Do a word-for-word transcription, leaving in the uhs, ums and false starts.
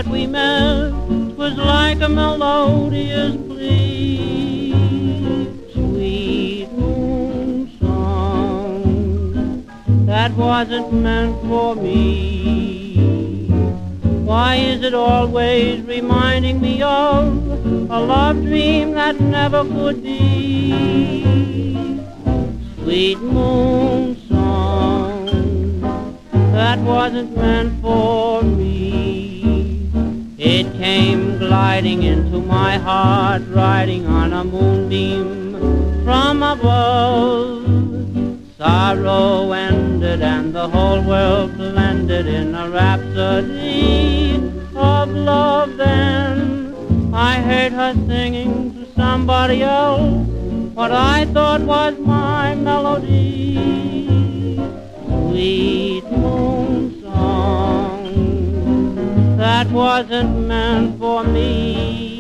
that we met was like a melodious plea. Sweet moon song that wasn't meant for me. Why is it always reminding me of a love dream that never could be? Sweet moon song that wasn't meant for me. It came gliding into my heart, riding on a moonbeam from above. Sorrow ended and the whole world blended in a rhapsody of love. Then I heard her singing to somebody else what I thought was my melody. Sweet moon song that wasn't meant for me.